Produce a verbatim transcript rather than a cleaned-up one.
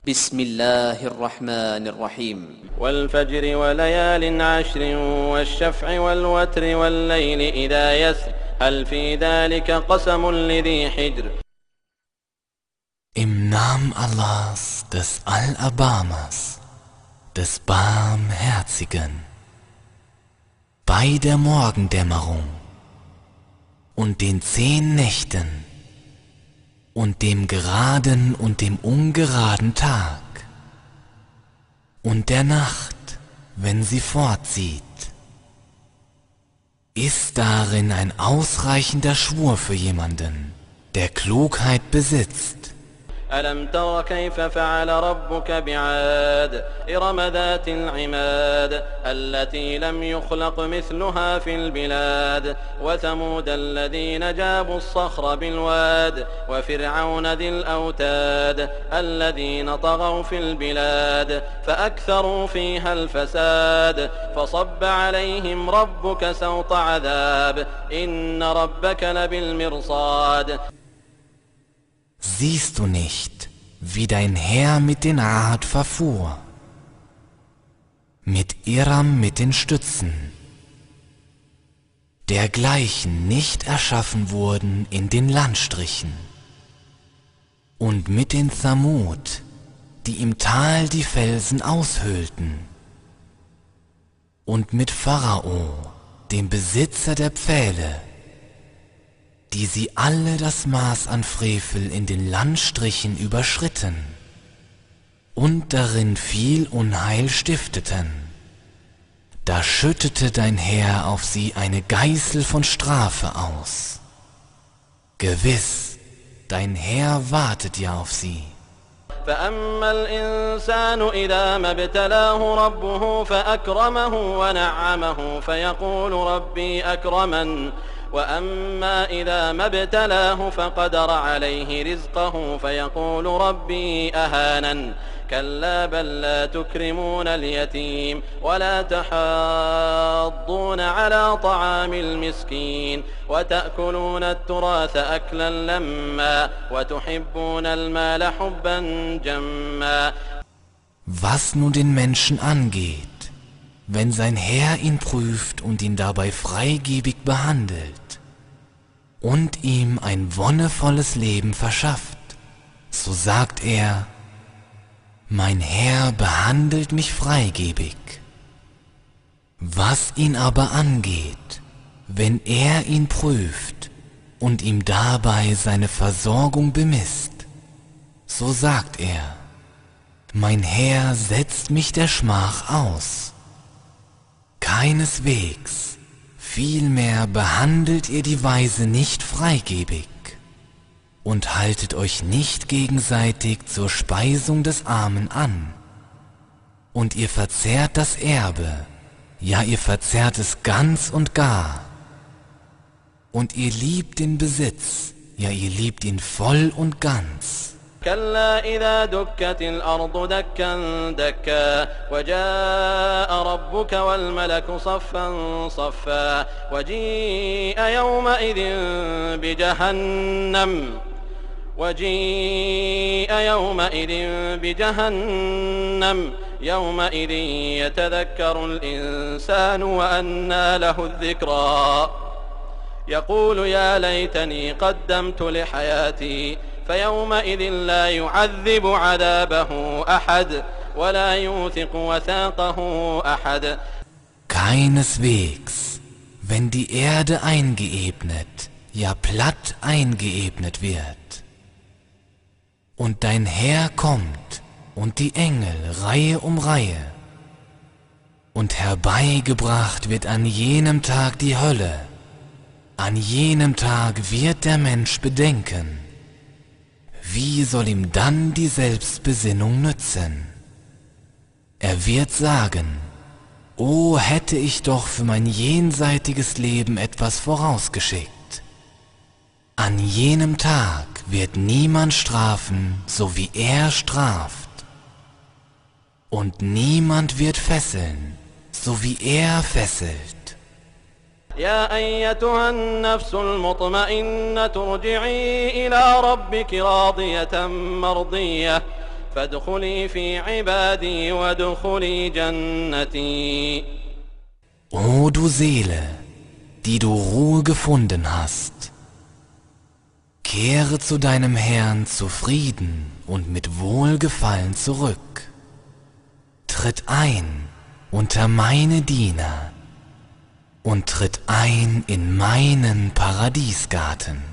بسم الله الرحمن الرحيم والفجر وليال عشر والشفع والوتر والليل إذا يسر هل في ذلك قسم لذي حجر. Im Namen Allahs, des Allerbarmers, des Barmherzigen, bei der Morgendämmerung und den zehn Nächten und dem geraden und dem ungeraden Tag und der Nacht, wenn sie fortzieht, ist darin ein ausreichender Schwur für jemanden, der Klugheit besitzt. ألم تر كيف فعل ربك بعاد إرم ذات العماد التي لم يخلق مثلها في البلاد وثمود الذين جابوا الصخر بالواد وفرعون ذي الأوتاد الذين طغوا في البلاد فأكثروا فيها الفساد فصب عليهم ربك سوط عذاب إن ربك لبالمرصاد. Siehst du nicht, wie dein Herr mit den Rad verfuhr, mit Iram mit den Stützen, dergleichen nicht erschaffen wurden in den Landstrichen, und mit den Thamud, die im Tal die Felsen aushöhlten, und mit Pharao, dem Besitzer der Pfähle, die sie alle das Maß an Frevel in den Landstrichen überschritten und darin viel Unheil stifteten. Da schüttete dein Herr auf sie eine Geißel von Strafe aus. Gewiss, dein Herr wartet ja auf sie. فأما الإنسان إذا ما ابتلاه ربه فأكرمه ونعمه فيقول ربي أكرمن وأما إذا ما ابتلاه فقدر عليه رزقه فيقول ربي أهانن كلا بل لا تكرمون اليتيم ولا تحاضون على طعام المسكين وتأكلون التراث أكلا لما وتحبون المال حبا جما. Was nun den Menschen angeht, wenn sein Herr ihn prüft und ihn dabei freigebig behandelt und ihm ein wonnevolles Leben verschafft, so sagt er: Mein Herr behandelt mich freigebig. Was ihn aber angeht, wenn er ihn prüft und ihm dabei seine Versorgung bemisst, so sagt er: Mein Herr setzt mich der Schmach aus. Keineswegs, vielmehr behandelt ihr die Weise nicht freigebig und haltet euch nicht gegenseitig zur Speisung des Armen an. Und ihr verzehrt das Erbe, ja ihr verzehrt es ganz und gar. Und ihr liebt den Besitz, ja ihr liebt ihn voll und ganz. كلا إذا دكت الأرض دكا دكا وجاء ربك والملك صفا صفا وجيء يومئذ بجهنم وجيء يومئذ بجهنم يومئذ يتذكر الإنسان وأنى له الذكرى يقول يا ليتني قدمت لحياتي فيومئذ لا يعذب عذابه أحد ولا يوثق وثاقه أحد. Keineswegs, wenn die Erde eingeebnet, ja platt eingeebnet wird, und dein Herr kommt und die Engel Reihe um Reihe, und herbeigebracht wird an jenem Tag die Hölle, an jenem Tag wird der Mensch bedenken. Wie soll ihm dann die Selbstbesinnung nützen? Er wird sagen: O hätte ich doch für mein jenseitiges Leben etwas vorausgeschickt. An jenem Tag wird niemand strafen, so wie er straft. Und niemand wird fesseln, so wie er fesselt. يا أيتها النفس المطمئنة ارجعي إلى ربك راضية مرضية فادخلي في عبادي وادخلي جنتي. O du Seele, die du Ruhe gefunden hast, kehre zu deinem Herrn zufrieden und mit Wohlgefallen zurück. Tritt ein unter meine Diener und tritt ein in meinen Paradiesgarten.